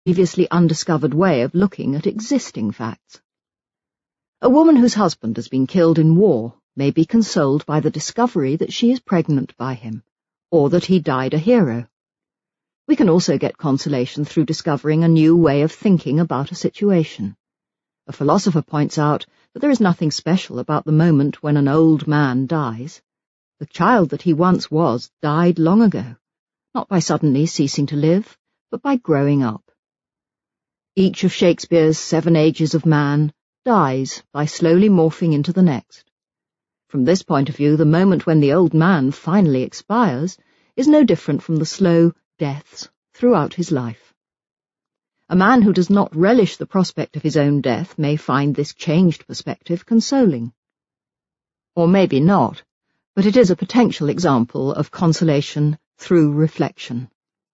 previously undiscovered way of looking at existing facts. A woman whose husband has been killed in war may be consoled by the discovery that she is pregnant by him, or that he died a hero. We can also get consolation through discovering a new way of thinking about a situation. A philosopher points out that there is nothing special about the moment when an old man dies. The child that he once was died long ago, not by suddenly ceasing to live, but by growing up. Each of Shakespeare's 7 ages of man dies by slowly morphing into the next. From this point of view, the moment when the old man finally expires is no different from the slow deaths throughout his life. A man who does not relish the prospect of his own death may find this changed perspective consoling. Or maybe not, but it is a potential example of consolation through reflection.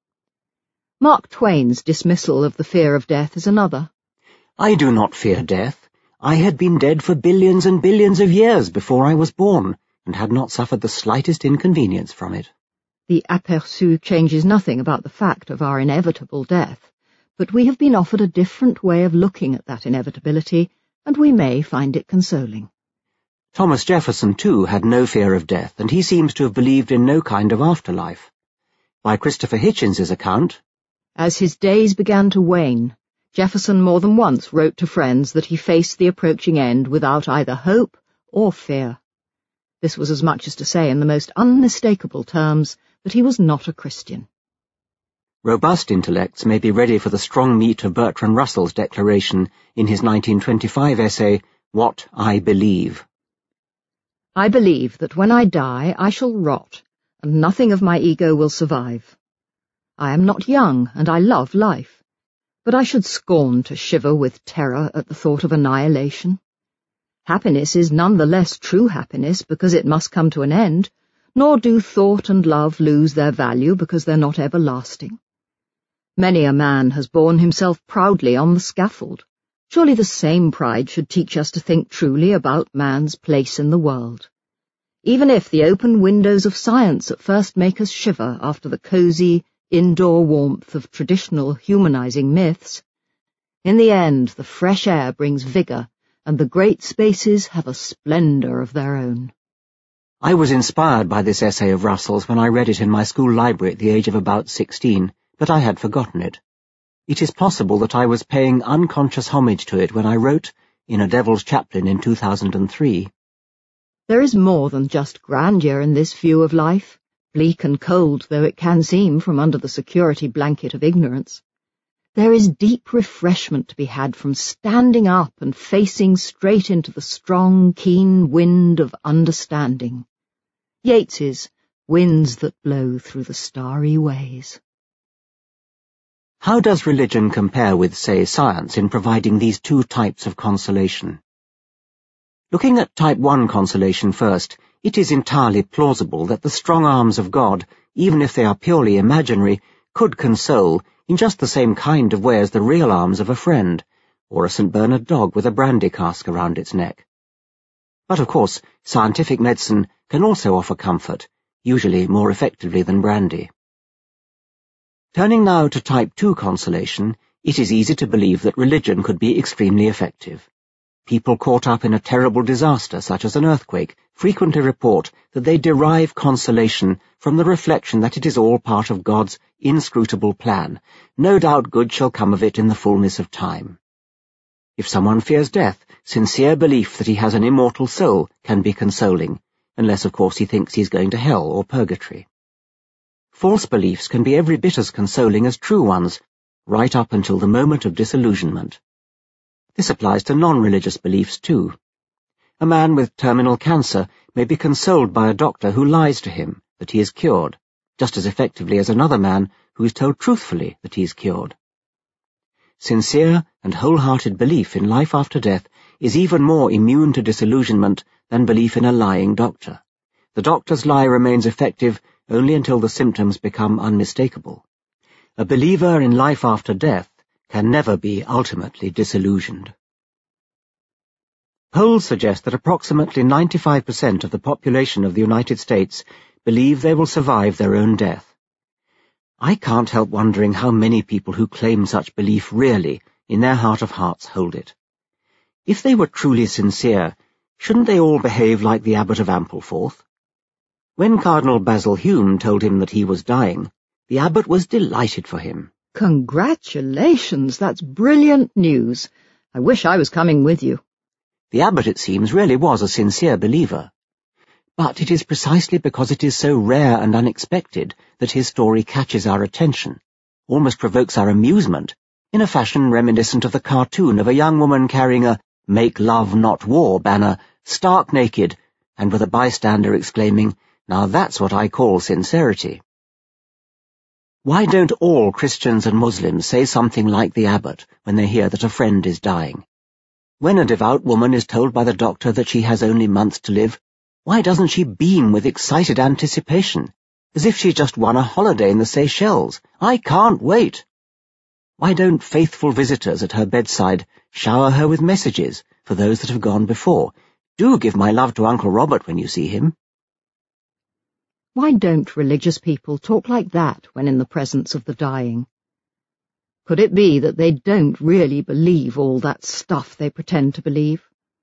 Mark Twain's dismissal of the fear of death is another. I do not fear death. I had been dead for billions and billions of years before I was born, and had not suffered the slightest inconvenience from it. The aperçu changes nothing about the fact of our inevitable death, but we have been offered a different way of looking at that inevitability, and we may find it consoling. Thomas Jefferson, too, had no fear of death, and he seems to have believed in no kind of afterlife. By Christopher Hitchens's account, as his days began to wane, Jefferson more than once wrote to friends that he faced the approaching end without either hope or fear. This was as much as to say in the most unmistakable terms that he was not a Christian. Robust intellects may be ready for the strong meat of Bertrand Russell's declaration in his 1925 essay, What I Believe. I believe that when I die I shall rot, and nothing of my ego will survive. I am not young, and I love life, but I should scorn to shiver with terror at the thought of annihilation. Happiness is none the less true happiness because it must come to an end, nor do thought and love lose their value because they're not everlasting. Many a man has borne himself proudly on the scaffold. Surely the same pride should teach us to think truly about man's place in the world. Even if the open windows of science at first make us shiver after the cosy, indoor warmth of traditional humanizing myths, in the end the fresh air brings vigor, and the great spaces have a splendor of their own. I was inspired by this essay of Russell's when I read it in my school library at the age of about 16, but I had forgotten it. It is possible that I was paying unconscious homage to it when I wrote, in A Devil's Chaplain in 2003. There is more than just grandeur in this view of life, bleak and cold though it can seem from under the security blanket of ignorance. There is deep refreshment to be had from standing up and facing straight into the strong, keen wind of understanding. Yeats's Winds That Blow Through the Starry Ways. How does religion compare with, say, science in providing these 2 types of consolation? Looking at type 1 consolation first, it is entirely plausible that the strong arms of God, even if they are purely imaginary, could console in just the same kind of way as the real arms of a friend, or a St. Bernard dog with a brandy cask around its neck. But of course, scientific medicine can also offer comfort, usually more effectively than brandy. Turning now to type 2 consolation, it is easy to believe that religion could be extremely effective. People caught up in a terrible disaster, such as an earthquake, frequently report that they derive consolation from the reflection that it is all part of God's inscrutable plan. No doubt good shall come of it in the fullness of time. If someone fears death, sincere belief that he has an immortal soul can be consoling, unless of course he thinks he's going to hell or purgatory. False beliefs can be every bit as consoling as true ones, right up until the moment of disillusionment. This applies to non-religious beliefs too. A man with terminal cancer may be consoled by a doctor who lies to him that he is cured, just as effectively as another man who is told truthfully that he is cured. Sincere and wholehearted belief in life after death is even more immune to disillusionment than belief in a lying doctor. The doctor's lie remains effective only until the symptoms become unmistakable. A believer in life after death can never be ultimately disillusioned. Polls suggest that approximately 95% of the population of the United States believe they will survive their own death. I can't help wondering how many people who claim such belief really, in their heart of hearts, hold it. If they were truly sincere, shouldn't they all behave like the Abbot of Ampleforth? When Cardinal Basil Hume told him that he was dying, the abbot was delighted for him. Congratulations, that's brilliant news. I wish I was coming with you. The abbot, it seems, really was a sincere believer. But it is precisely because it is so rare and unexpected that his story catches our attention, almost provokes our amusement, in a fashion reminiscent of the cartoon of a young woman carrying a "Make Love Not War" banner, stark naked, and with a bystander exclaiming, "Now that's what I call sincerity." Why don't all Christians and Muslims say something like the abbot when they hear that a friend is dying? When a devout woman is told by the doctor that she has only months to live, why doesn't she beam with excited anticipation, as if she just won a holiday in the Seychelles? I can't wait! Why don't faithful visitors at her bedside shower her with messages for those that have gone before? Do give my love to Uncle Robert when you see him. Why don't religious people talk like that when in the presence of the dying? Could it be that they don't really believe all that stuff they pretend to believe?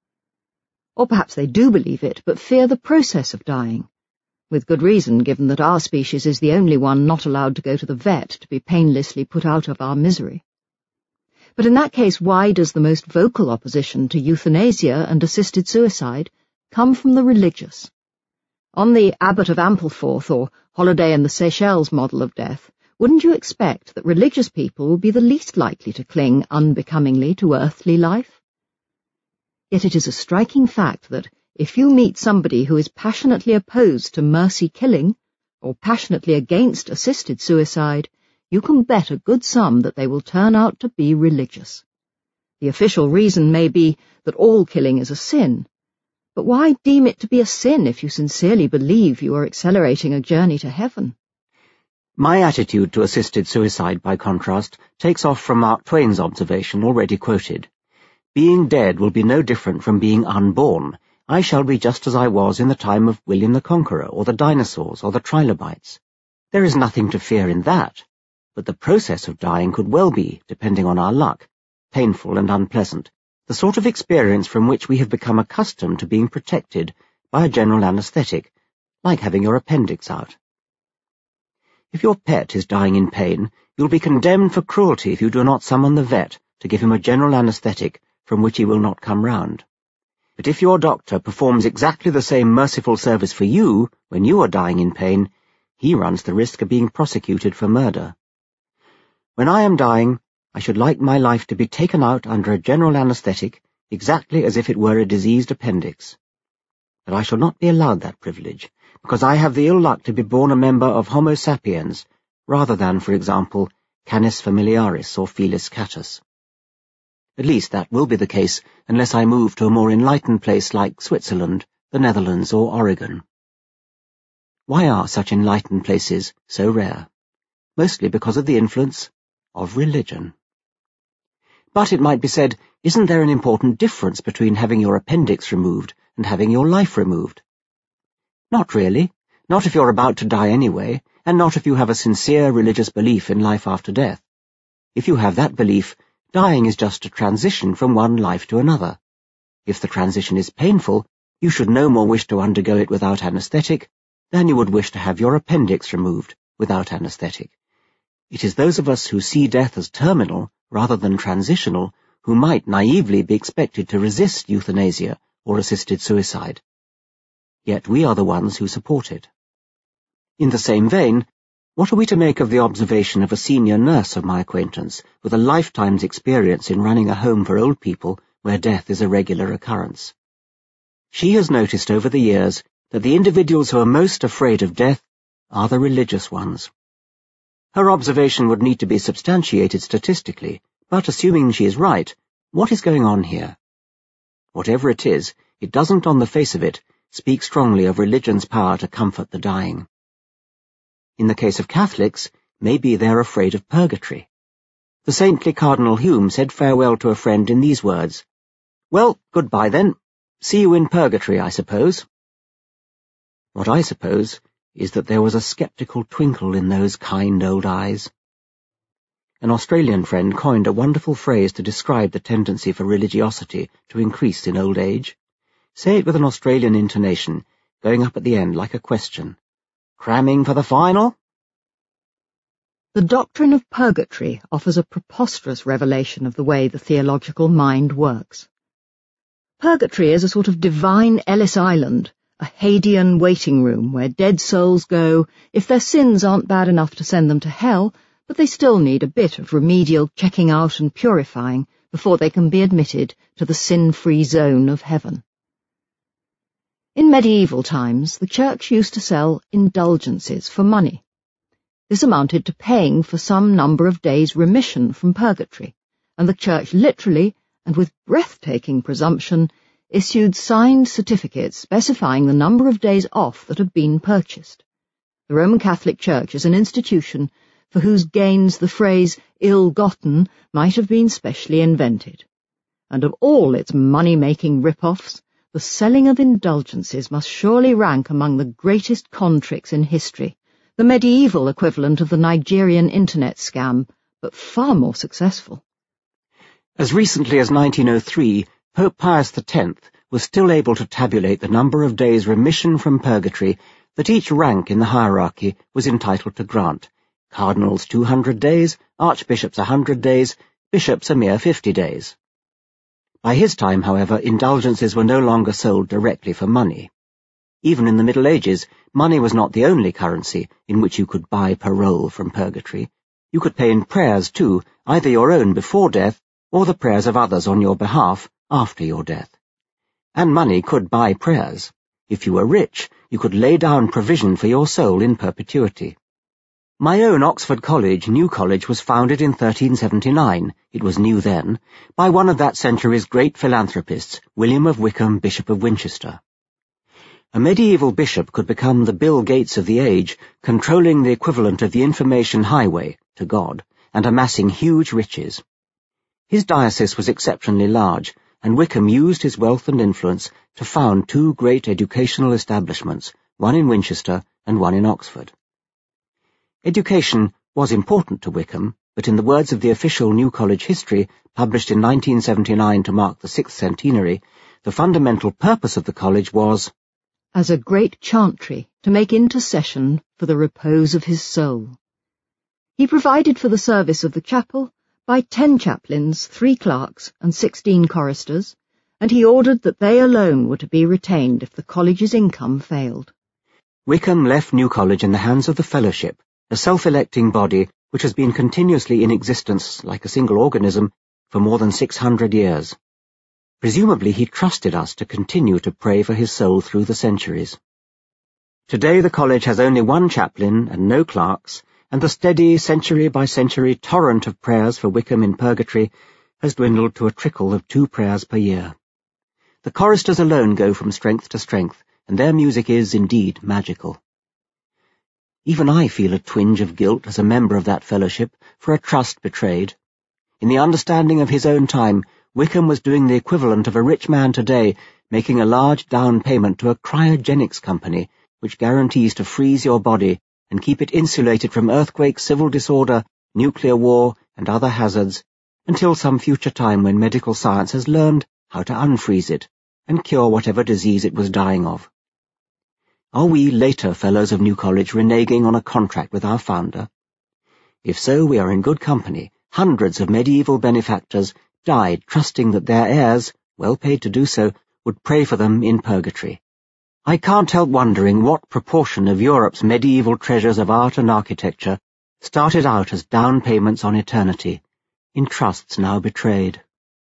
Or perhaps they do believe it, but fear the process of dying, with good reason, given that our species is the only one not allowed to go to the vet to be painlessly put out of our misery. But in that case, why does the most vocal opposition to euthanasia and assisted suicide come from the religious? On the Abbot of Ampleforth or Holiday in the Seychelles model of death, wouldn't you expect that religious people would be the least likely to cling unbecomingly to earthly life? Yet it is a striking fact that if you meet somebody who is passionately opposed to mercy killing or passionately against assisted suicide, you can bet a good sum that they will turn out to be religious. The official reason may be that all killing is a sin, but why deem it to be a sin if you sincerely believe you are accelerating a journey to heaven? My attitude to assisted suicide, by contrast, takes off from Mark Twain's observation already quoted. Being dead will be no different from being unborn. I shall be just as I was in the time of William the Conqueror, or the dinosaurs, or the trilobites. There is nothing to fear in that, but the process of dying could well be, depending on our luck, painful and unpleasant, the sort of experience from which we have become accustomed to being protected by a general anaesthetic, like having your appendix out. If your pet is dying in pain, you'll be condemned for cruelty if you do not summon the vet to give him a general anaesthetic from which he will not come round. But if your doctor performs exactly the same merciful service for you when you are dying in pain, he runs the risk of being prosecuted for murder. When I am dying, I should like my life to be taken out under a general anaesthetic exactly as if it were a diseased appendix. But I shall not be allowed that privilege, because I have the ill luck to be born a member of Homo sapiens, rather than, for example, Canis familiaris or Felis catus. At least that will be the case unless I move to a more enlightened place like Switzerland, the Netherlands, or Oregon. Why are such enlightened places so rare? Mostly because of the influence of religion. But it might be said, isn't there an important difference between having your appendix removed and having your life removed? Not really. Not if you're about to die anyway, and not if you have a sincere religious belief in life after death. If you have that belief, dying is just a transition from one life to another. If the transition is painful, you should no more wish to undergo it without anaesthetic than you would wish to have your appendix removed without anaesthetic. It is those of us who see death as terminal rather than transitional who might naively be expected to resist euthanasia or assisted suicide. Yet we are the ones who support it. In the same vein, what are we to make of the observation of a senior nurse of my acquaintance with a lifetime's experience in running a home for old people where death is a regular occurrence? She has noticed over the years that the individuals who are most afraid of death are the religious ones. Her observation would need to be substantiated statistically, but assuming she is right, what is going on here? Whatever it is, it doesn't, on the face of it, speak strongly of religion's power to comfort the dying. In the case of Catholics, maybe they're afraid of purgatory. The saintly Cardinal Hume said farewell to a friend in these words, "Well, goodbye then. See you in purgatory, I suppose." What I suppose is that there was a sceptical twinkle in those kind old eyes. An Australian friend coined a wonderful phrase to describe the tendency for religiosity to increase in old age. Say it with an Australian intonation, going up at the end like a question. Cramming for the final? The doctrine of purgatory offers a preposterous revelation of the way the theological mind works. Purgatory is a sort of divine Ellis Island, a Hadean waiting room where dead souls go if their sins aren't bad enough to send them to hell, but they still need a bit of remedial checking out and purifying before they can be admitted to the sin-free zone of heaven. In medieval times, the Church used to sell indulgences for money. This amounted to paying for some number of days' remission from purgatory, and the Church literally, and with breathtaking presumption, issued signed certificates specifying the number of days off that had been purchased. The Roman Catholic Church is an institution for whose gains the phrase ill-gotten might have been specially invented. And of all its money-making rip-offs, the selling of indulgences must surely rank among the greatest con tricks in history, the medieval equivalent of the Nigerian internet scam, but far more successful. As recently as 1903, Pope Pius X was still able to tabulate the number of days' remission from purgatory that each rank in the hierarchy was entitled to grant. Cardinals 200 days, archbishops 100 days, bishops a mere 50 days. By his time, however, indulgences were no longer sold directly for money. Even in the Middle Ages, money was not the only currency in which you could buy parole from purgatory. You could pay in prayers too, either your own before death or the prayers of others on your behalf after your death. And money could buy prayers. If you were rich, you could lay down provision for your soul in perpetuity. My own Oxford College, New College, was founded in 1379, it was new then, by one of that century's great philanthropists, William of Wykeham, Bishop of Winchester. A medieval bishop could become the Bill Gates of the age, controlling the equivalent of the information highway to God, and amassing huge riches. His diocese was exceptionally large, and Wykeham used his wealth and influence to found two great educational establishments, one in Winchester and one in Oxford. Education was important to Wykeham, but in the words of the official New College history, published in 1979 to mark the 6th centenary, the fundamental purpose of the college was, as a great chantry to make intercession for the repose of his soul. He provided for the service of the chapel by 10 chaplains, 3 clerks, and 16 choristers, and he ordered that they alone were to be retained if the college's income failed. Wykeham left New College in the hands of the Fellowship, a self-electing body which has been continuously in existence, like a single organism, for more than 600 years. Presumably he trusted us to continue to pray for his soul through the centuries. Today the college has only 1 chaplain and no clerks, and the steady, century-by-century torrent of prayers for Wykeham in purgatory has dwindled to a trickle of 2 prayers per year. The choristers alone go from strength to strength, and their music is, indeed, magical. Even I feel a twinge of guilt as a member of that fellowship for a trust betrayed. In the understanding of his own time, Wykeham was doing the equivalent of a rich man today making a large down payment to a cryogenics company which guarantees to freeze your body and keep it insulated from earthquake, civil disorder, nuclear war, and other hazards until some future time when medical science has learned how to unfreeze it and cure whatever disease it was dying of. Are we later Fellows of New College reneging on a contract with our founder? If so, we are in good company. Hundreds of medieval benefactors died trusting that their heirs, well paid to do so, would pray for them in purgatory. I can't help wondering what proportion of Europe's medieval treasures of art and architecture started out as down payments on eternity, in trusts now betrayed.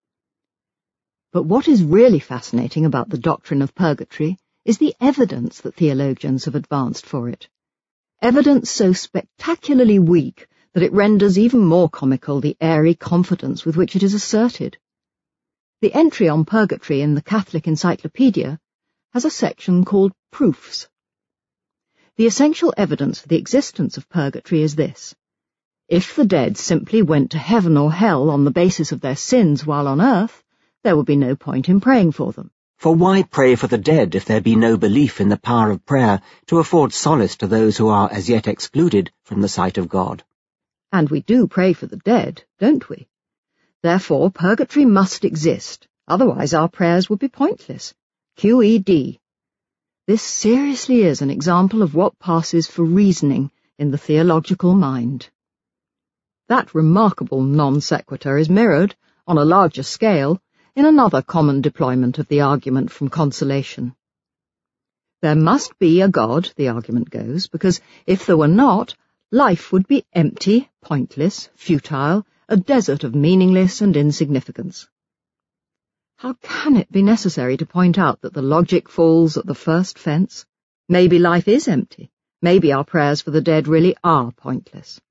But what is really fascinating about the doctrine of purgatory is the evidence that theologians have advanced for it. Evidence so spectacularly weak that it renders even more comical the airy confidence with which it is asserted. The entry on purgatory in the Catholic Encyclopedia has a section called Proofs. The essential evidence for the existence of purgatory is this. If the dead simply went to heaven or hell on the basis of their sins while on earth, there would be no point in praying for them. For why pray for the dead if there be no belief in the power of prayer to afford solace to those who are as yet excluded from the sight of God? And we do pray for the dead, don't we? Therefore, purgatory must exist, otherwise our prayers would be pointless. QED. This seriously is an example of what passes for reasoning in the theological mind. That remarkable non sequitur is mirrored, on a larger scale, in another common deployment of the argument from consolation. There must be a God, the argument goes, because if there were not, life would be empty, pointless, futile, a desert of meaningless and insignificance. How can it be necessary to point out that the logic falls at the first fence? Maybe life is empty. Maybe our prayers for the dead really are pointless.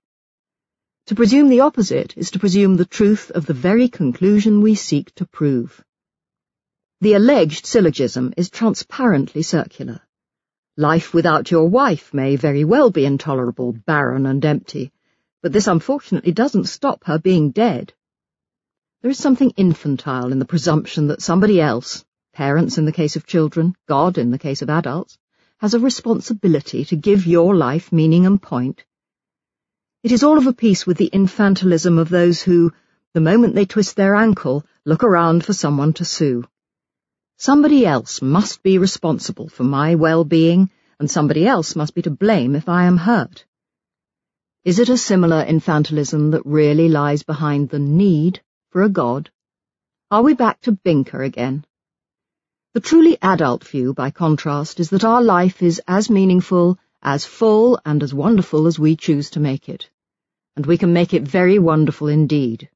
To presume the opposite is to presume the truth of the very conclusion we seek to prove. The alleged syllogism is transparently circular. Life without your wife may very well be intolerable, barren and empty, but this unfortunately doesn't stop her being dead. There is something infantile in the presumption that somebody else, parents in the case of children, God in the case of adults, has a responsibility to give your life meaning and point. It is all of a piece with the infantilism of those who, the moment they twist their ankle, look around for someone to sue. Somebody else must be responsible for my well-being, and somebody else must be to blame if I am hurt. Is it a similar infantilism that really lies behind the need for a God? Are we back to Binker again? The truly adult view, by contrast, is that our life is as meaningful, as full and as wonderful as we choose to make it, and we can make it very wonderful indeed.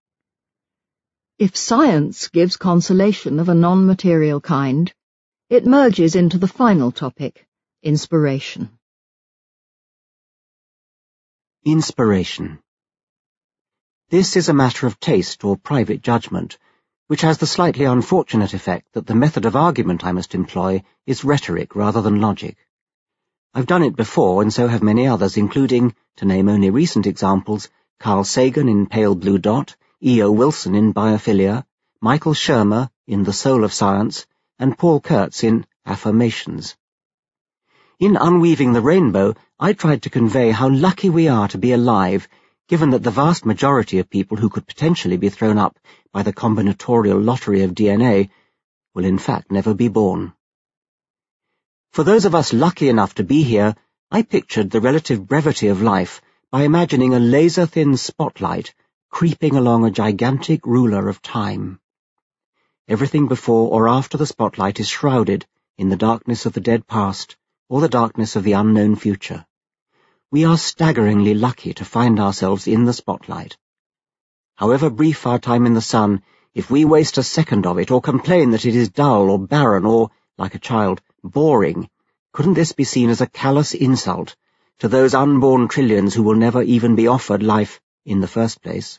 If science gives consolation of a non-material kind, it merges into the final topic, inspiration. Inspiration. This is a matter of taste or private judgment, which has the slightly unfortunate effect that the method of argument I must employ is rhetoric rather than logic. I've done it before, and so have many others, including, to name only recent examples, Carl Sagan in Pale Blue Dot, E.O. Wilson in Biophilia, Michael Shermer in The Soul of Science, and Paul Kurtz in Affirmations. In Unweaving the Rainbow, I tried to convey how lucky we are to be alive, given that the vast majority of people who could potentially be thrown up by the combinatorial lottery of DNA will in fact never be born. For those of us lucky enough to be here, I pictured the relative brevity of life by imagining a laser-thin spotlight creeping along a gigantic ruler of time. Everything before or after the spotlight is shrouded in the darkness of the dead past or the darkness of the unknown future. We are staggeringly lucky to find ourselves in the spotlight. However brief our time in the sun, if we waste a second of it or complain that it is dull or barren or, like a child, boring, couldn't this be seen as a callous insult to those unborn trillions who will never even be offered life in the first place?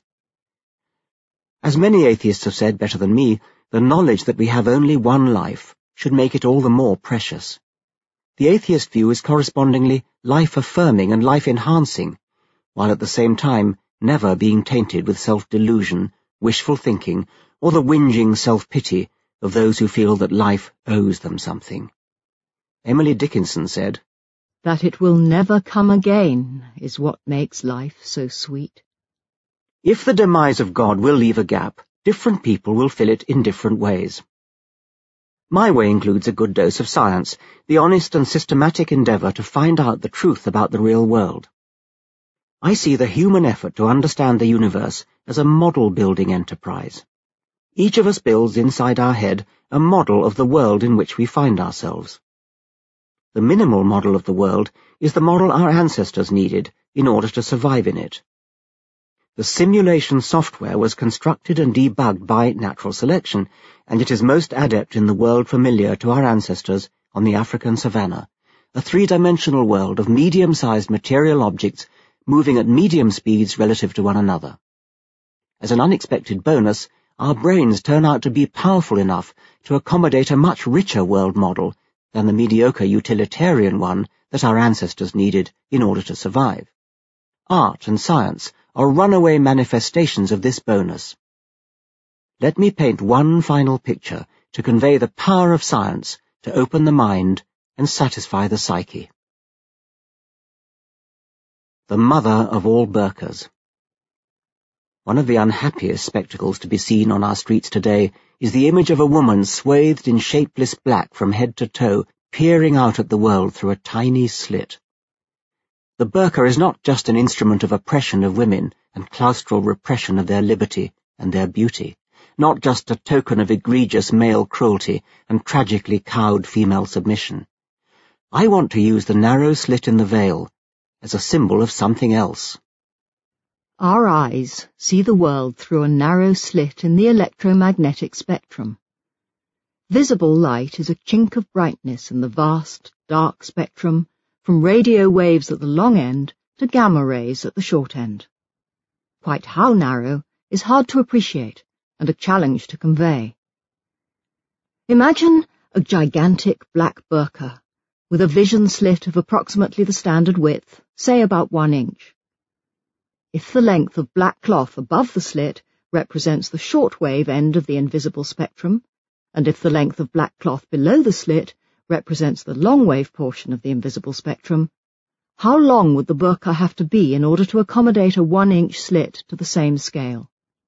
As many atheists have said better than me, the knowledge that we have only one life should make it all the more precious. The atheist view is correspondingly life-affirming and life-enhancing, while at the same time never being tainted with self-delusion, wishful thinking, or the whinging self-pity of those who feel that life owes them something. Emily Dickinson said, "That it will never come again is what makes life so sweet." If the demise of God will leave a gap, different people will fill it in different ways. My way includes a good dose of science, the honest and systematic endeavour to find out the truth about the real world. I see the human effort to understand the universe as a model-building enterprise. Each of us builds inside our head a model of the world in which we find ourselves. The minimal model of the world is the model our ancestors needed in order to survive in it. The simulation software was constructed and debugged by natural selection, and it is most adept in the world familiar to our ancestors on the African savanna, a three-dimensional world of medium-sized material objects moving at medium speeds relative to one another. As an unexpected bonus, our brains turn out to be powerful enough to accommodate a much richer world model than the mediocre utilitarian one that our ancestors needed in order to survive. Art and science are runaway manifestations of this bonus. Let me paint one final picture to convey the power of science to open the mind and satisfy the psyche. The mother of all burkas. One of the unhappiest spectacles to be seen on our streets today is the image of a woman swathed in shapeless black from head to toe, peering out at the world through a tiny slit. The burqa is not just an instrument of oppression of women and claustral repression of their liberty and their beauty, not just a token of egregious male cruelty and tragically cowed female submission. I want to use the narrow slit in the veil as a symbol of something else. Our eyes see the world through a narrow slit in the electromagnetic spectrum. Visible light is a chink of brightness in the vast, dark spectrum, from radio waves at the long end to gamma rays at the short end. Quite how narrow is hard to appreciate and a challenge to convey. Imagine a gigantic black burqa with a vision slit of approximately the standard width, say about 1 inch. If the length of black cloth above the slit represents the shortwave end of the invisible spectrum, and if the length of black cloth below the slit represents the long-wave portion of the invisible spectrum, how long would the burqa have to be in order to accommodate a 1-inch slit to the same scale?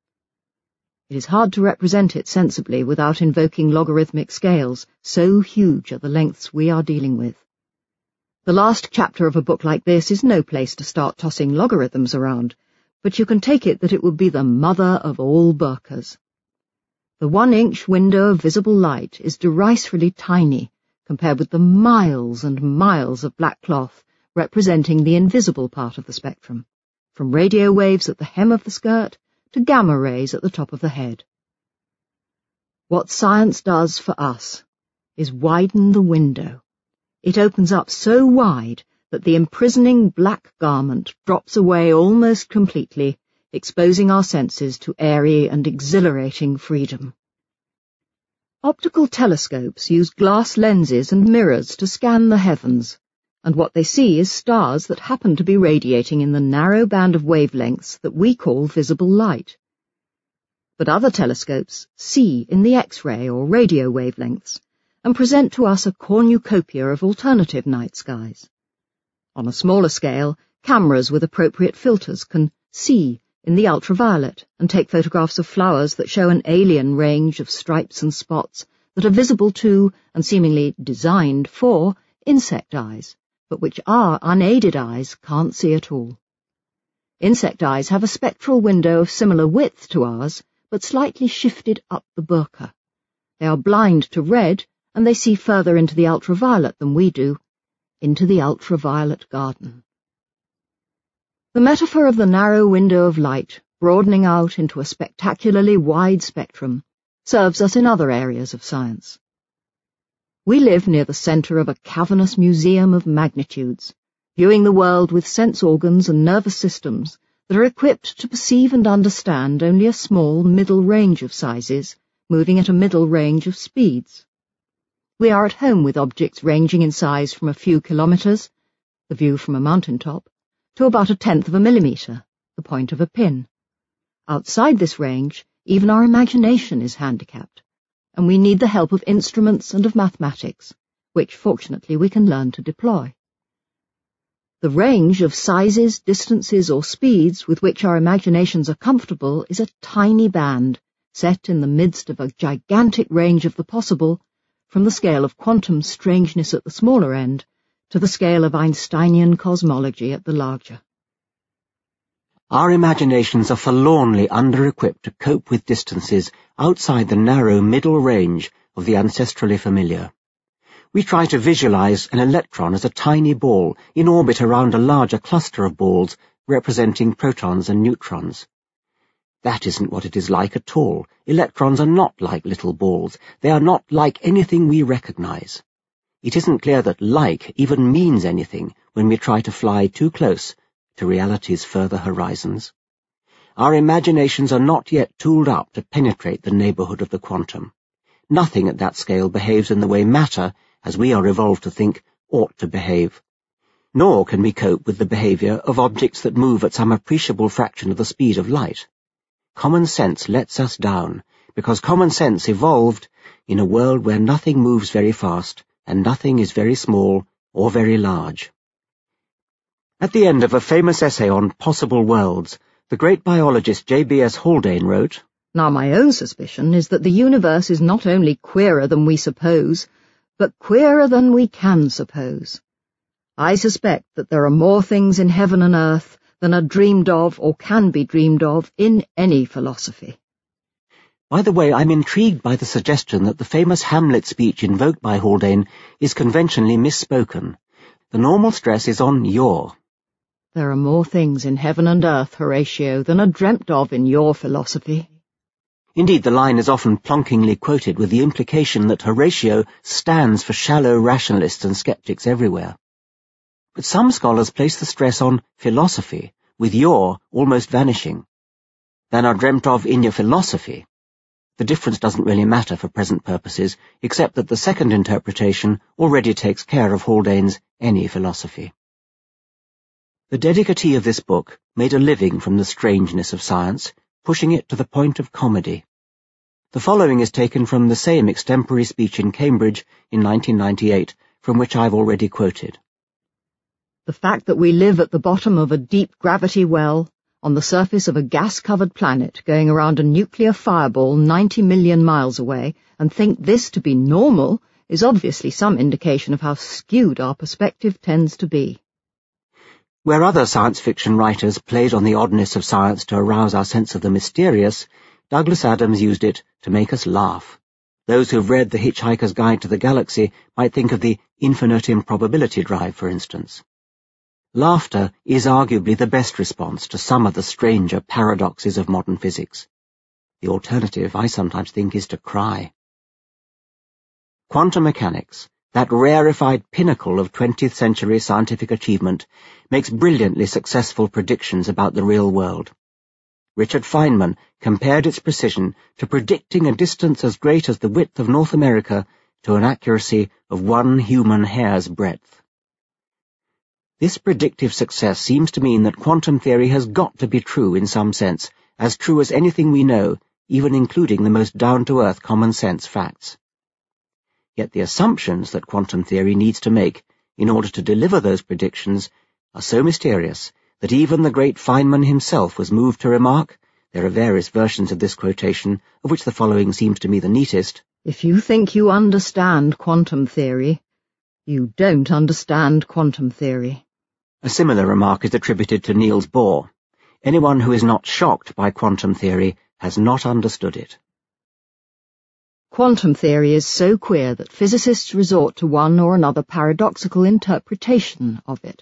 It is hard to represent it sensibly without invoking logarithmic scales, so huge are the lengths we are dealing with. The last chapter of a book like this is no place to start tossing logarithms around, but you can take it that it would be the mother of all burqas. The 1-inch window of visible light is derisively tiny compared with the miles and miles of black cloth representing the invisible part of the spectrum, from radio waves at the hem of the skirt to gamma rays at the top of the head. What science does for us is widen the window. It opens up so wide that the imprisoning black garment drops away almost completely, exposing our senses to airy and exhilarating freedom. Optical telescopes use glass lenses and mirrors to scan the heavens, and what they see is stars that happen to be radiating in the narrow band of wavelengths that we call visible light. But other telescopes see in the X-ray or radio wavelengths and present to us a cornucopia of alternative night skies. On a smaller scale, cameras with appropriate filters can see in the ultraviolet and take photographs of flowers that show an alien range of stripes and spots that are visible to and seemingly designed for insect eyes, but which our unaided eyes can't see at all. Insect eyes have a spectral window of similar width to ours, but slightly shifted up the burqa. They are blind to red, and they see further into the ultraviolet than we do, into the ultraviolet garden. The metaphor of the narrow window of light, broadening out into a spectacularly wide spectrum, serves us in other areas of science. We live near the center of a cavernous museum of magnitudes, viewing the world with sense organs and nervous systems that are equipped to perceive and understand only a small middle range of sizes, moving at a middle range of speeds. We are at home with objects ranging in size from a few kilometers, the view from a mountaintop, to about 1/10 of a millimeter, the point of a pin. Outside this range, even our imagination is handicapped, and we need the help of instruments and of mathematics, which fortunately we can learn to deploy. The range of sizes, distances, or speeds with which our imaginations are comfortable is a tiny band set in the midst of a gigantic range of the possible, from the scale of quantum strangeness at the smaller end to the scale of Einsteinian cosmology at the larger. Our imaginations are forlornly under-equipped to cope with distances outside the narrow middle range of the ancestrally familiar. We try to visualize an electron as a tiny ball in orbit around a larger cluster of balls representing protons and neutrons. That isn't what it is like at all. Electrons are not like little balls. They are not like anything we recognize. It isn't clear that like even means anything when we try to fly too close to reality's further horizons. Our imaginations are not yet tooled up to penetrate the neighborhood of the quantum. Nothing at that scale behaves in the way matter, as we are evolved to think, ought to behave. Nor can we cope with the behavior of objects that move at some appreciable fraction of the speed of light. Common sense lets us down, because common sense evolved in a world where nothing moves very fast and nothing is very small or very large. At the end of a famous essay on possible worlds, the great biologist J.B.S. Haldane wrote, "Now my own suspicion is that the universe is not only queerer than we suppose, but queerer than we can suppose. I suspect that there are more things in heaven and earth than are dreamed of or can be dreamed of in any philosophy." By the way, I'm intrigued by the suggestion that the famous Hamlet speech invoked by Haldane is conventionally misspoken. The normal stress is on your. There are more things in heaven and earth, Horatio, than are dreamt of in your philosophy. Indeed, the line is often plonkingly quoted with the implication that Horatio stands for shallow rationalists and skeptics everywhere. But some scholars place the stress on philosophy, with your almost vanishing. Than are dreamt of in your philosophy. The difference doesn't really matter for present purposes, except that the second interpretation already takes care of Haldane's any philosophy. The dedicatee of this book made a living from the strangeness of science, pushing it to the point of comedy. The following is taken from the same extempore speech in Cambridge in 1998, from which I've already quoted. The fact that we live at the bottom of a deep gravity well, on the surface of a gas-covered planet going around a nuclear fireball 90 million miles away, and think this to be normal, is obviously some indication of how skewed our perspective tends to be. Where other science fiction writers played on the oddness of science to arouse our sense of the mysterious, Douglas Adams used it to make us laugh. Those who've read The Hitchhiker's Guide to the Galaxy might think of the infinite improbability drive, for instance. Laughter is arguably the best response to some of the stranger paradoxes of modern physics. The alternative, I sometimes think, is to cry. Quantum mechanics, that rarefied pinnacle of 20th century scientific achievement, makes brilliantly successful predictions about the real world. Richard Feynman compared its precision to predicting a distance as great as the width of North America to an accuracy of 1 human hair's breadth. This predictive success seems to mean that quantum theory has got to be true in some sense, as true as anything we know, even including the most down-to-earth common-sense facts. Yet the assumptions that quantum theory needs to make in order to deliver those predictions are so mysterious that even the great Feynman himself was moved to remark, there are various versions of this quotation, of which the following seems to me the neatest, "If you think you understand quantum theory, you don't understand quantum theory." A similar remark is attributed to Niels Bohr. Anyone who is not shocked by quantum theory has not understood it. Quantum theory is so queer that physicists resort to one or another paradoxical interpretation of it.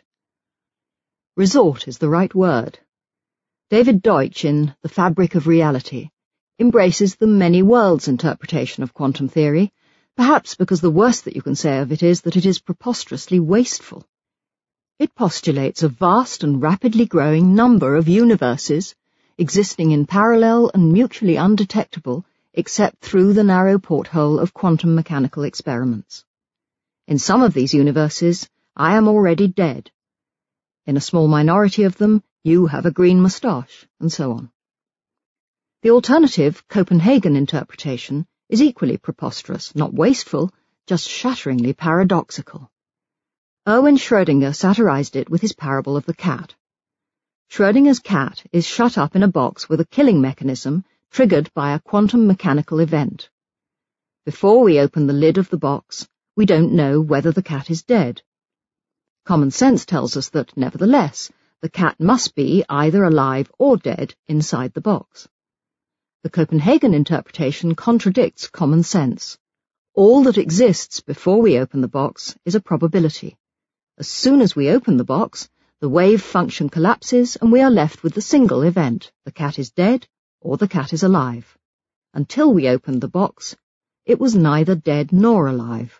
Resort is the right word. David Deutsch, in The Fabric of Reality, embraces the many worlds interpretation of quantum theory, perhaps because the worst that you can say of it is that it is preposterously wasteful. It postulates a vast and rapidly growing number of universes, existing in parallel and mutually undetectable, except through the narrow porthole of quantum mechanical experiments. In some of these universes, I am already dead. In a small minority of them, you have a green moustache, and so on. The alternative, Copenhagen interpretation, is equally preposterous, not wasteful, just shatteringly paradoxical. Erwin Schrödinger satirized it with his parable of the cat. Schrödinger's cat is shut up in a box with a killing mechanism triggered by a quantum mechanical event. Before we open the lid of the box, we don't know whether the cat is dead. Common sense tells us that, nevertheless, the cat must be either alive or dead inside the box. The Copenhagen interpretation contradicts common sense. All that exists before we open the box is a probability. As soon as we open the box, the wave function collapses and we are left with the single event: the cat is dead or the cat is alive. Until we opened the box, it was neither dead nor alive.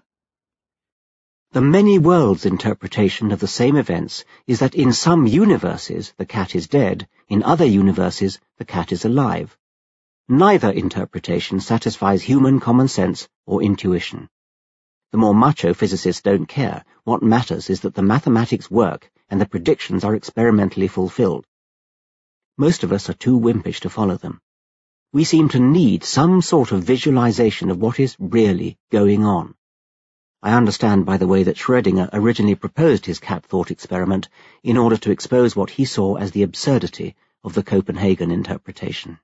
The many worlds interpretation of the same events is that in some universes the cat is dead, in other universes the cat is alive. Neither interpretation satisfies human common sense or intuition. The more macho physicists don't care. What matters is that the mathematics work and the predictions are experimentally fulfilled. Most of us are too wimpish to follow them. We seem to need some sort of visualization of what is really going on. I understand, by the way, that Schrödinger originally proposed his cat thought experiment in order to expose what he saw as the absurdity of the Copenhagen interpretation.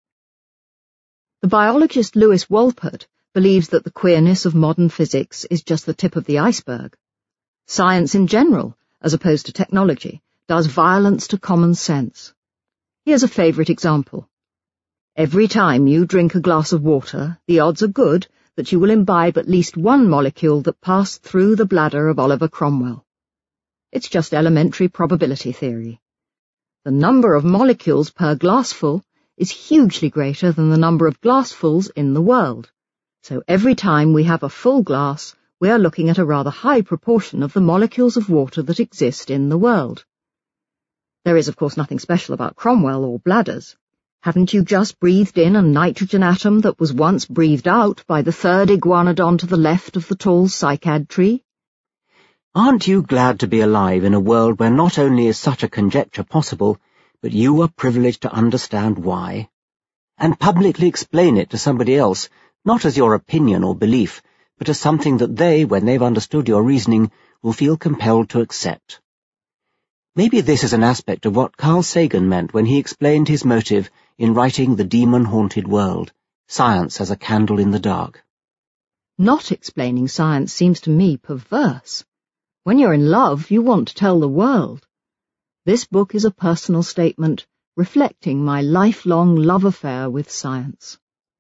The biologist Lewis Wolpert believes that the queerness of modern physics is just the tip of the iceberg. Science in general, as opposed to technology, does violence to common sense. Here's a favourite example. Every time you drink a glass of water, the odds are good that you will imbibe at least one molecule that passed through the bladder of Oliver Cromwell. It's just elementary probability theory. The number of molecules per glassful is hugely greater than the number of glassfuls in the world. So every time we have a full glass, we are looking at a rather high proportion of the molecules of water that exist in the world. There is, of course, nothing special about Cromwell or bladders. Haven't you just breathed in a nitrogen atom that was once breathed out by the third iguanodon to the left of the tall cycad tree? Aren't you glad to be alive in a world where not only is such a conjecture possible, but you are privileged to understand why? And publicly explain it to somebody else, not as your opinion or belief, but as something that they, when they've understood your reasoning, will feel compelled to accept. Maybe this is an aspect of what Carl Sagan meant when he explained his motive in writing The Demon-Haunted World, Science as a Candle in the Dark. Not explaining science seems to me perverse. When you're in love, you want to tell the world. This book is a personal statement reflecting my lifelong love affair with science.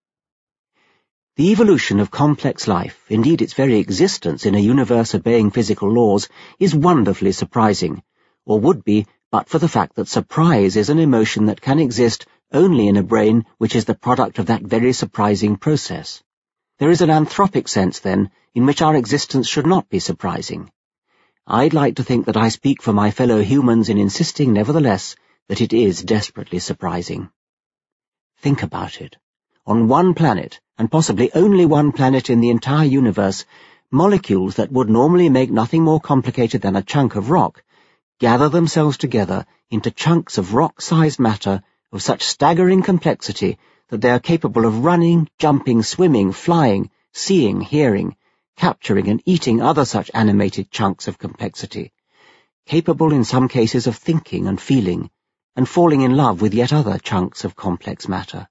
The evolution of complex life, indeed its very existence in a universe obeying physical laws, is wonderfully surprising, or would be but for the fact that surprise is an emotion that can exist only in a brain which is the product of that very surprising process. There is an anthropic sense, then, in which our existence should not be surprising. I'd like to think that I speak for my fellow humans in insisting, nevertheless, that it is desperately surprising. Think about it. On one planet, and possibly only one planet in the entire universe, molecules that would normally make nothing more complicated than a chunk of rock gather themselves together into chunks of rock-sized matter of such staggering complexity that they are capable of running, jumping, swimming, flying, seeing, hearing, capturing and eating other such animated chunks of complexity, capable in some cases of thinking and feeling, and falling in love with yet other chunks of complex matter.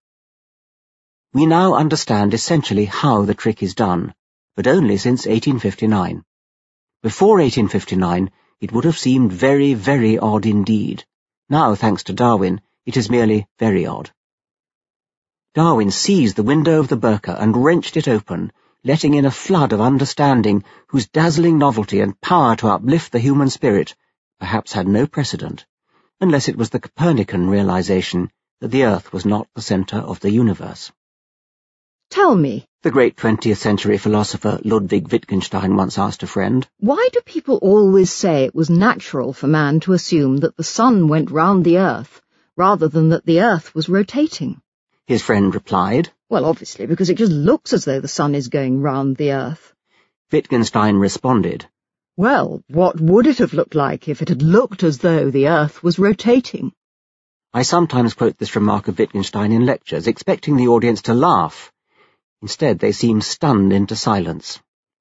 We now understand essentially how the trick is done, but only since 1859. Before 1859, it would have seemed very, very odd indeed. Now, thanks to Darwin, it is merely very odd. Darwin seized the window of the Burqa and wrenched it open, letting in a flood of understanding whose dazzling novelty and power to uplift the human spirit perhaps had no precedent, unless it was the Copernican realization that the Earth was not the center of the universe. Tell me, the great 20th century philosopher Ludwig Wittgenstein once asked a friend, why do people always say it was natural for man to assume that the sun went round the Earth, rather than that the Earth was rotating? His friend replied, Well, obviously, because it just looks as though the sun is going round the Earth. Wittgenstein responded, Well, what would it have looked like if it had looked as though the Earth was rotating? I sometimes quote this remark of Wittgenstein in lectures, expecting the audience to laugh. Instead, they seem stunned into silence.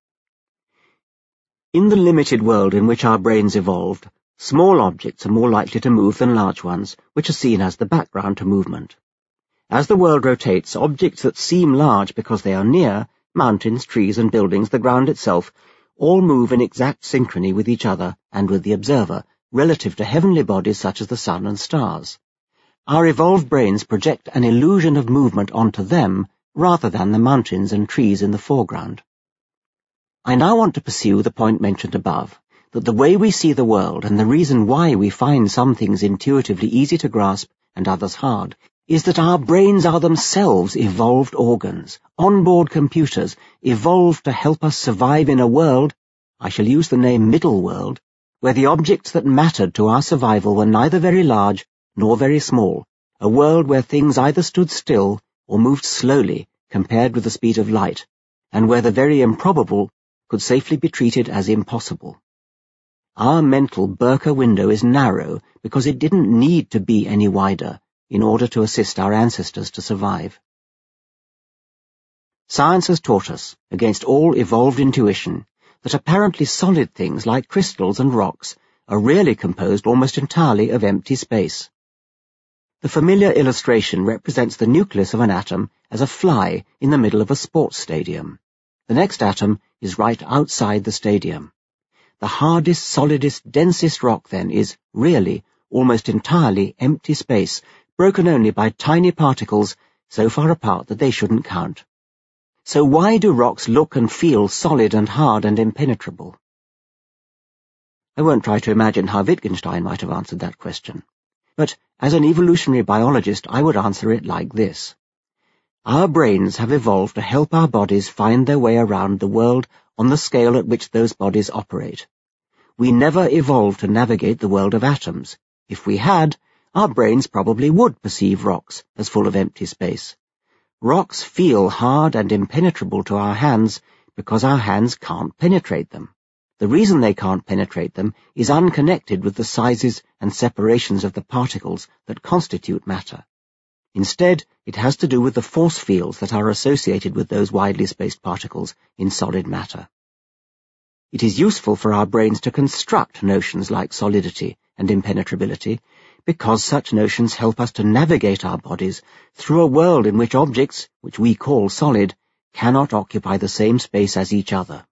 In the limited world in which our brains evolved, small objects are more likely to move than large ones, which are seen as the background to movement. As the world rotates, objects that seem large because they are near, mountains, trees and buildings, the ground itself, all move in exact synchrony with each other and with the observer, relative to heavenly bodies such as the sun and stars. Our evolved brains project an illusion of movement onto them, rather than the mountains and trees in the foreground. I now want to pursue the point mentioned above, that the way we see the world and the reason why we find some things intuitively easy to grasp and others hard, is that our brains are themselves evolved organs, onboard computers, evolved to help us survive in a world, I shall use the name Middle World, where the objects that mattered to our survival were neither very large nor very small, a world where things either stood still or moved slowly compared with the speed of light, and where the very improbable could safely be treated as impossible. Our mental Burqa window is narrow because it didn't need to be any wider in order to assist our ancestors to survive. Science has taught us, against all evolved intuition, that apparently solid things like crystals and rocks are really composed almost entirely of empty space. The familiar illustration represents the nucleus of an atom as a fly in the middle of a sports stadium. The next atom is right outside the stadium. The hardest, solidest, densest rock, then, is really almost entirely empty space, broken only by tiny particles so far apart that they shouldn't count. So why do rocks look and feel solid and hard and impenetrable? I won't try to imagine how Wittgenstein might have answered that question, but as an evolutionary biologist I would answer it like this. Our brains have evolved to help our bodies find their way around the world on the scale at which those bodies operate. We never evolved to navigate the world of atoms. If we had, our brains probably would perceive rocks as full of empty space. Rocks feel hard and impenetrable to our hands because our hands can't penetrate them. The reason they can't penetrate them is unconnected with the sizes and separations of the particles that constitute matter. Instead, it has to do with the force fields that are associated with those widely spaced particles in solid matter. It is useful for our brains to construct notions like solidity and impenetrability, because such notions help us to navigate our bodies through a world in which objects, which we call solid, cannot occupy the same space as each other.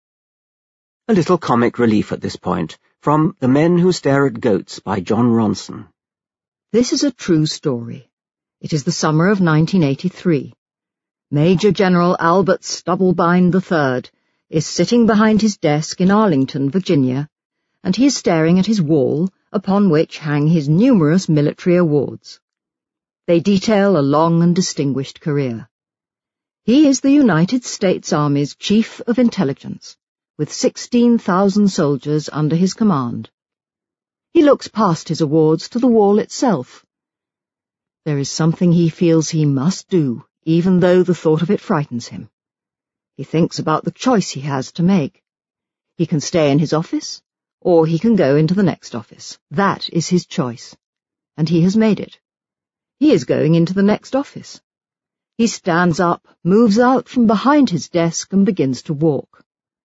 A little comic relief at this point, from The Men Who Stare at Goats by John Ronson. This is a true story. It is the summer of 1983. Major General Albert Stubblebine III is sitting behind his desk in Arlington, Virginia, and he is staring at his wall, upon which hang his numerous military awards. They detail a long and distinguished career. He is the United States Army's Chief of Intelligence, with 16,000 soldiers under his command. He looks past his awards to the wall itself. There is something he feels he must do, even though the thought of it frightens him. He thinks about the choice he has to make. He can stay in his office, or he can go into the next office. That is his choice, and he has made it. He is going into the next office. He stands up, moves out from behind his desk, and begins to walk.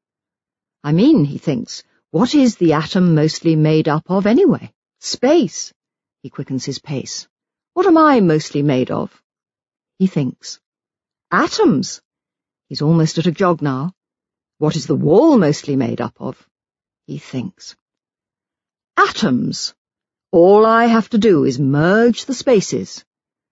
I mean, he thinks, what is the atom mostly made up of anyway? Space. He quickens his pace. What am I mostly made of? He thinks. Atoms. He's almost at a jog now. What is the wall mostly made up of? He thinks. Atoms. All I have to do is merge the spaces.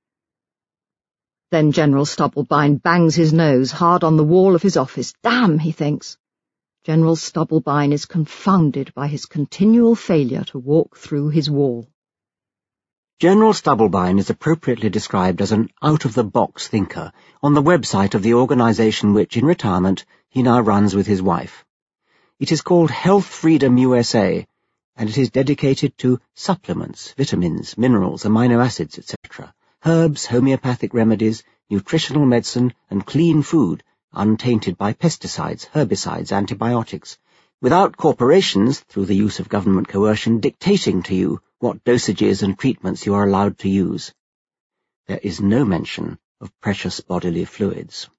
Then General Stubblebine bangs his nose hard on the wall of his office. Damn, he thinks. General Stubblebine is confounded by his continual failure to walk through his wall. General Stubblebine is appropriately described as an out-of-the-box thinker on the website of the organization which, in retirement, he now runs with his wife. It is called Health Freedom USA, and it is dedicated to supplements, vitamins, minerals, amino acids, etc., herbs, homeopathic remedies, nutritional medicine, and clean food, untainted by pesticides, herbicides, antibiotics, without corporations, through the use of government coercion, dictating to you what dosages and treatments you are allowed to use. There is no mention of precious bodily fluids.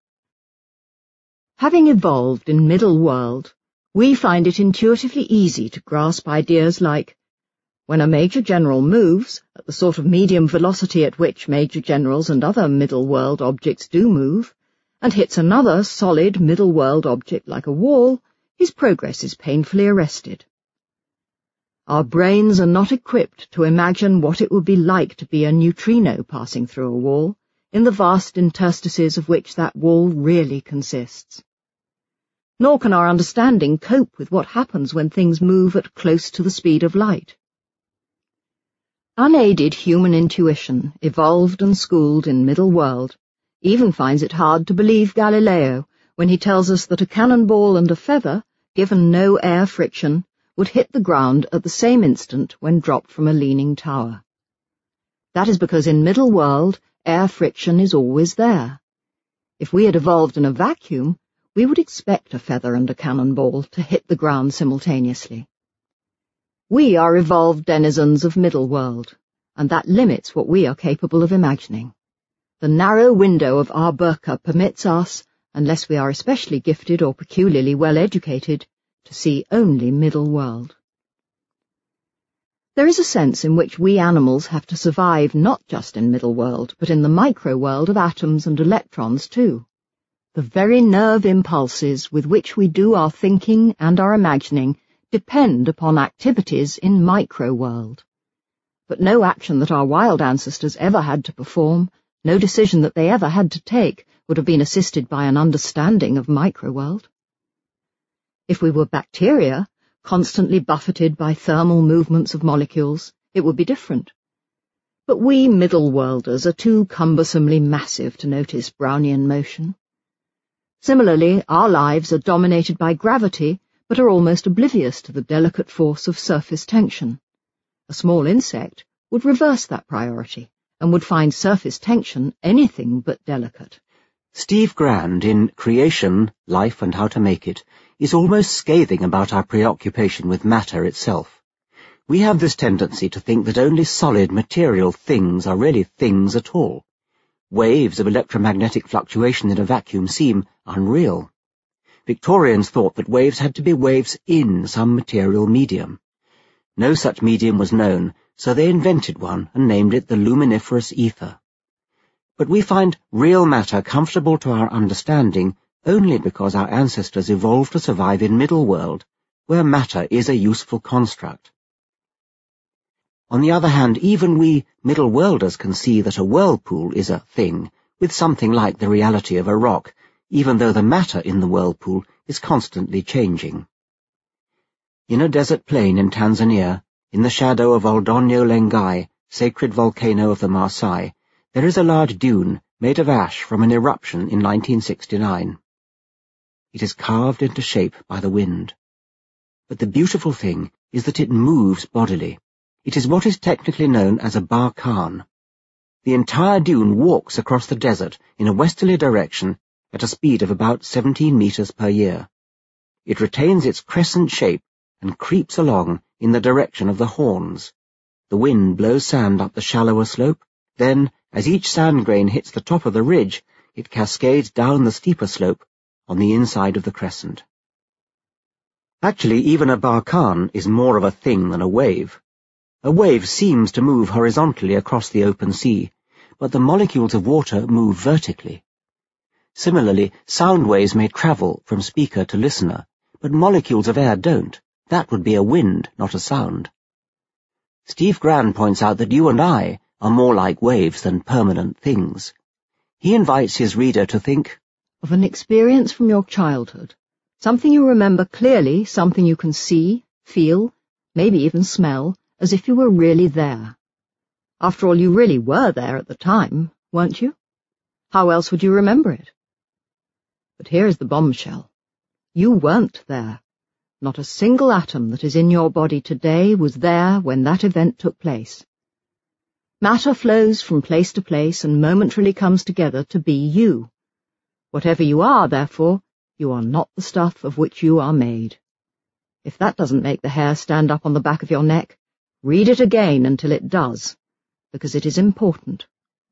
Having evolved in Middle World, we find it intuitively easy to grasp ideas like, when a Major General moves, at the sort of medium velocity at which Major Generals and other Middle World objects do move, and hits another solid Middle World object like a wall, his progress is painfully arrested. Our brains are not equipped to imagine what it would be like to be a neutrino passing through a wall, in the vast interstices of which that wall really consists. Nor can our understanding cope with what happens when things move at close to the speed of light. Unaided human intuition, evolved and schooled in Middle World, even finds it hard to believe Galileo when he tells us that a cannonball and a feather, given no air friction, would hit the ground at the same instant when dropped from a leaning tower. That is because in Middle World, air friction is always there. If we had evolved in a vacuum, we would expect a feather and a cannonball to hit the ground simultaneously. We are evolved denizens of Middle World, and that limits what we are capable of imagining. The narrow window of our burqa permits us, unless we are especially gifted or peculiarly well educated, to see only middle world. There is a sense in which we animals have to survive not just in middle world, but in the micro world of atoms and electrons too. The very nerve impulses with which we do our thinking and our imagining depend upon activities in micro world. But no action that our wild ancestors ever had to perform, no decision that they ever had to take, would have been assisted by an understanding of microworld. If we were bacteria, constantly buffeted by thermal movements of molecules, it would be different. But we middle-worlders are too cumbersomely massive to notice Brownian motion. Similarly, our lives are dominated by gravity, but are almost oblivious to the delicate force of surface tension. A small insect would reverse that priority, and would find surface tension anything but delicate. Steve Grand, in Creation, Life and How to Make It, is almost scathing about our preoccupation with matter itself. We have this tendency to think that only solid material things are really things at all. Waves of electromagnetic fluctuation in a vacuum seem unreal. Victorians thought that waves had to be waves in some material medium. No such medium was known, so they invented one and named it the luminiferous ether. But we find real matter comfortable to our understanding only because our ancestors evolved to survive in middle world, where matter is a useful construct. On the other hand, even we middle worlders can see that a whirlpool is a thing, with something like the reality of a rock, even though the matter in the whirlpool is constantly changing. In a desert plain in Tanzania, in the shadow of Oldonyo Lengai, sacred volcano of the Maasai, there is a large dune made of ash from an eruption in 1969. It is carved into shape by the wind. But the beautiful thing is that it moves bodily. It is what is technically known as a barkhan. The entire dune walks across the desert in a westerly direction at a speed of about 17 meters per year. It retains its crescent shape and creeps along in the direction of the horns. The wind blows sand up the shallower slope, then, as each sand grain hits the top of the ridge, it cascades down the steeper slope on the inside of the crescent. Actually, even a barkhan is more of a thing than a wave. A wave seems to move horizontally across the open sea, but the molecules of water move vertically. Similarly, sound waves may travel from speaker to listener, but molecules of air don't. That would be a wind, not a sound. Steve Grand points out that you and I are more like waves than permanent things. He invites his reader to think of an experience from your childhood, something you remember clearly, something you can see, feel, maybe even smell, as if you were really there. After all, you really were there at the time, weren't you? How else would you remember it? But here is the bombshell. You weren't there. Not a single atom that is in your body today was there when that event took place. Matter flows from place to place and momentarily comes together to be you. Whatever you are, therefore, you are not the stuff of which you are made. If that doesn't make the hair stand up on the back of your neck, read it again until it does, because it is important.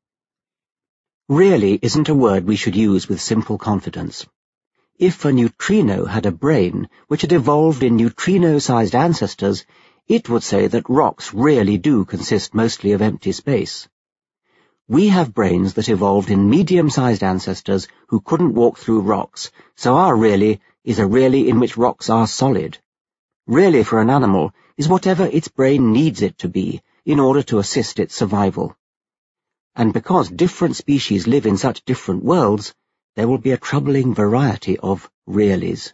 Really isn't a word we should use with simple confidence. If a neutrino had a brain which had evolved in neutrino-sized ancestors, it would say that rocks really do consist mostly of empty space. We have brains that evolved in medium-sized ancestors who couldn't walk through rocks, so our really is a really in which rocks are solid. Really for an animal is whatever its brain needs it to be in order to assist its survival. And because different species live in such different worlds, there will be a troubling variety of realies.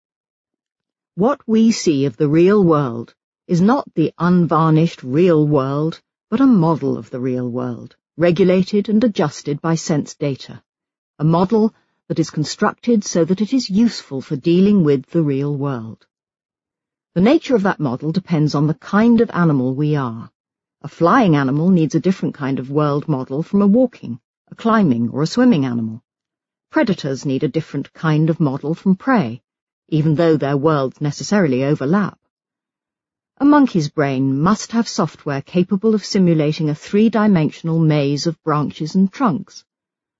What we see of the real world is not the unvarnished real world, but a model of the real world, regulated and adjusted by sense data. A model that is constructed so that it is useful for dealing with the real world. The nature of that model depends on the kind of animal we are. A flying animal needs a different kind of world model from a walking, a climbing, or a swimming animal. Predators need a different kind of model from prey, even though their worlds necessarily overlap. A monkey's brain must have software capable of simulating a three-dimensional maze of branches and trunks,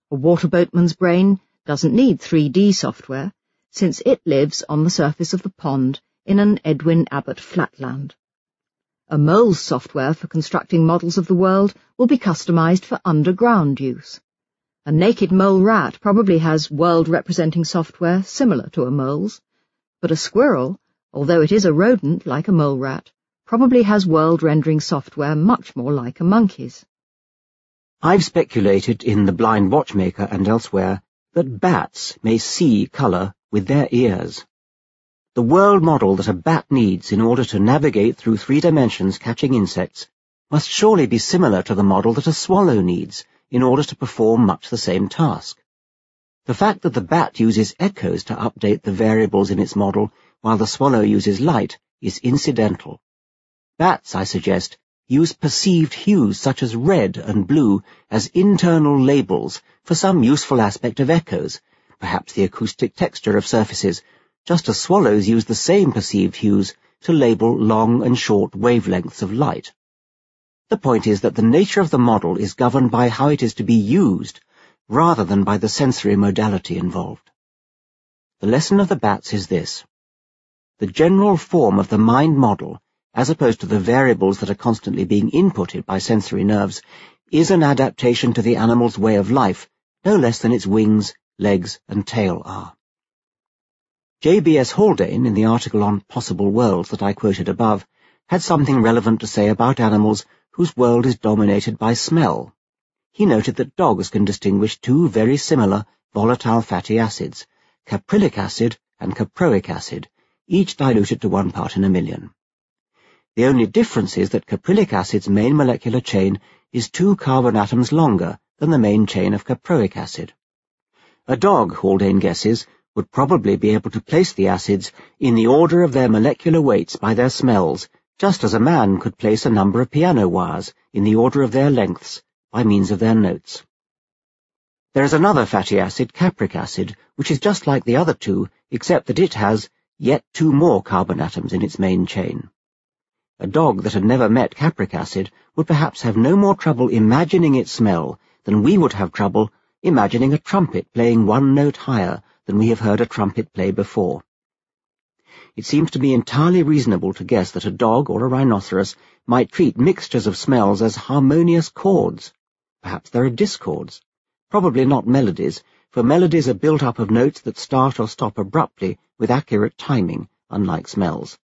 A water boatman's brain doesn't need 3D software, since it lives on the surface of the pond in an Edwin Abbott flatland. A mole's software for constructing models of the world will be customized for underground use. A naked mole rat probably has world-representing software similar to a mole's, but a squirrel, although it is a rodent like a mole rat, probably has world-rendering software much more like a monkey's. I've speculated in The Blind Watchmaker and elsewhere that bats may see colour with their ears. The world model that a bat needs in order to navigate through 3 dimensions catching insects must surely be similar to the model that a swallow needs in order to perform much the same task. The fact that the bat uses echoes to update the variables in its model while the swallow uses light is incidental. Bats, I suggest, use perceived hues such as red and blue as internal labels for some useful aspect of echoes, perhaps the acoustic texture of surfaces, just as swallows use the same perceived hues to label long and short wavelengths of light. The point is that the nature of the model is governed by how it is to be used, rather than by the sensory modality involved. The lesson of the bats is this. The general form of the mind model, as opposed to the variables that are constantly being inputted by sensory nerves, is an adaptation to the animal's way of life, no less than its wings, legs, and tail are. J.B.S. Haldane, in the article on Possible Worlds that I quoted above, had something relevant to say about animals whose world is dominated by smell. He noted that dogs can distinguish 2 very similar volatile fatty acids, caprylic acid and caproic acid, each diluted to 1 part in a million. The only difference is that caprylic acid's main molecular chain is 2 carbon atoms longer than the main chain of caproic acid. A dog, Haldane guesses, would probably be able to place the acids in the order of their molecular weights by their smells, just as a man could place a number of piano wires in the order of their lengths by means of their notes. There is another fatty acid, capric acid, which is just like the other 2, except that it has yet 2 more carbon atoms in its main chain. A dog that had never met capric acid would perhaps have no more trouble imagining its smell than we would have trouble imagining a trumpet playing 1 note higher than we have heard a trumpet play before. It seems to be entirely reasonable to guess that a dog or a rhinoceros might treat mixtures of smells as harmonious chords. Perhaps there are discords. Probably not melodies, for melodies are built up of notes that start or stop abruptly with accurate timing, unlike smells.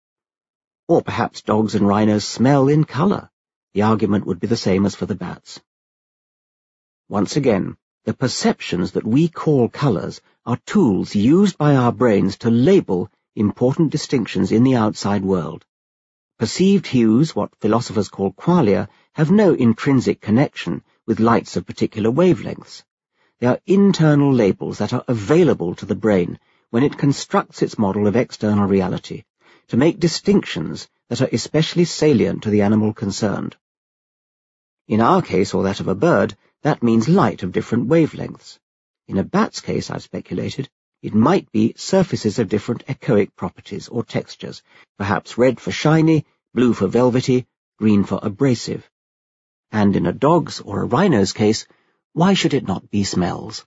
Or perhaps dogs and rhinos smell in colour. The argument would be the same as for the bats. Once again, the perceptions that we call colours are tools used by our brains to label important distinctions in the outside world. Perceived hues, what philosophers call qualia, have no intrinsic connection with lights of particular wavelengths. They are internal labels that are available to the brain when it constructs its model of external reality, to make distinctions that are especially salient to the animal concerned. In our case, or that of a bird, that means light of different wavelengths. In a bat's case, I've speculated, it might be surfaces of different echoic properties or textures, perhaps red for shiny, blue for velvety, green for abrasive. And in a dog's or a rhino's case, why should it not be smells?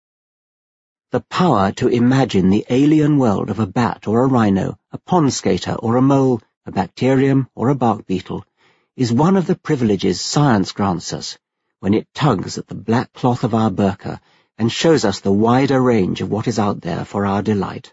The power to imagine the alien world of a bat or a rhino, a pond skater or a mole, a bacterium or a bark beetle, is one of the privileges science grants us when it tugs at the black cloth of our burqa and shows us the wider range of what is out there for our delight.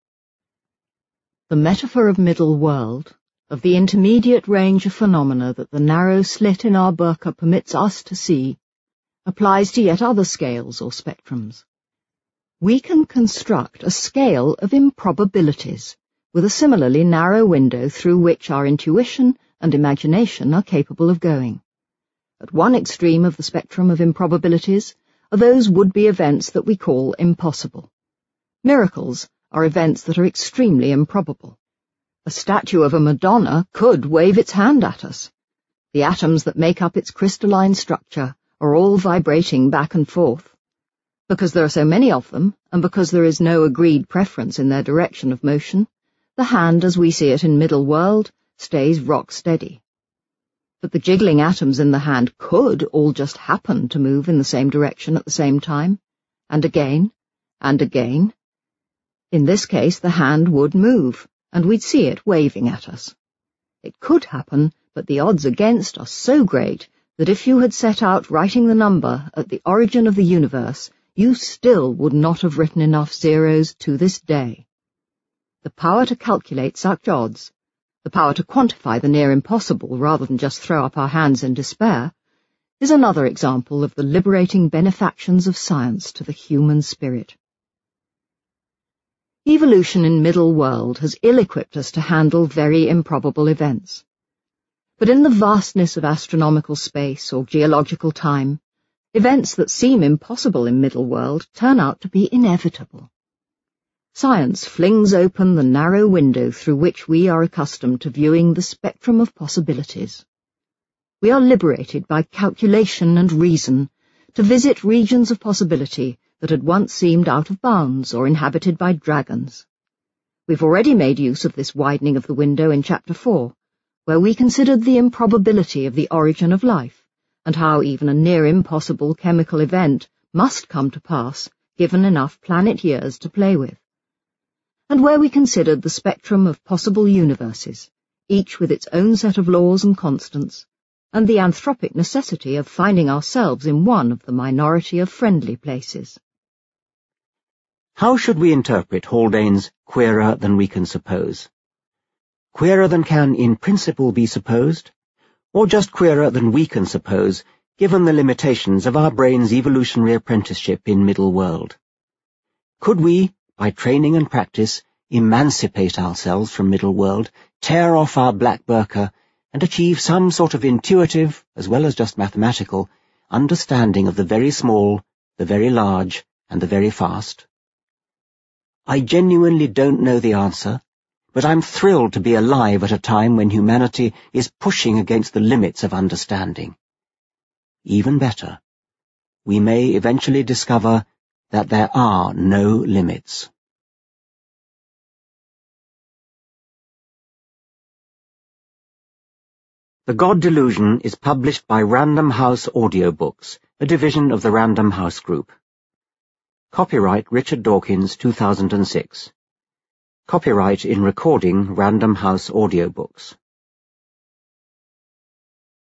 The metaphor of middle world, of the intermediate range of phenomena that the narrow slit in our burqa permits us to see, applies to yet other scales or spectrums. We can construct a scale of improbabilities with a similarly narrow window through which our intuition and imagination are capable of going. At one extreme of the spectrum of improbabilities are those would-be events that we call impossible. Miracles are events that are extremely improbable. A statue of a Madonna could wave its hand at us. The atoms that make up its crystalline structure are all vibrating back and forth. Because there are so many of them, and because there is no agreed preference in their direction of motion, the hand as we see it in middle world stays rock steady. but the jiggling atoms in the hand could all just happen to move in the same direction at the same time, and again, and again. In this case, the hand would move, and we'd see it waving at us. It could happen, but the odds against are so great that if you had set out writing the number at the origin of the universe, you still would not have written enough zeros to this day. The power to calculate such odds, the power to quantify the near impossible rather than just throw up our hands in despair, is another example of the liberating benefactions of science to the human spirit. Evolution in Middle World has ill-equipped us to handle very improbable events. But in the vastness of astronomical space or geological time, events that seem impossible in Middle World turn out to be inevitable. Science flings open the narrow window through which we are accustomed to viewing the spectrum of possibilities. We are liberated by calculation and reason to visit regions of possibility that had once seemed out of bounds or inhabited by dragons. We've already made use of this widening of the window in Chapter 4, where we considered the improbability of the origin of life, and how even a near impossible chemical event must come to pass given enough planet years to play with, and where we considered the spectrum of possible universes, each with its own set of laws and constants, and the anthropic necessity of finding ourselves in one of the minority of friendly places. How should we interpret Haldane's queerer than we can suppose? Queerer than can in principle be supposed, or just queerer than we can suppose, given the limitations of our brain's evolutionary apprenticeship in Middle World? Could we, by training and practice, emancipate ourselves from Middle World, tear off our black burqa, and achieve some sort of intuitive, as well as just mathematical, understanding of the very small, the very large, and the very fast? I genuinely don't know the answer, but I'm thrilled to be alive at a time when humanity is pushing against the limits of understanding. Even better, we may eventually discover that there are no limits. The God Delusion is published by Random House Audiobooks, a division of the Random House Group. Copyright Richard Dawkins, 2006. Copyright in recording Random House Audiobooks.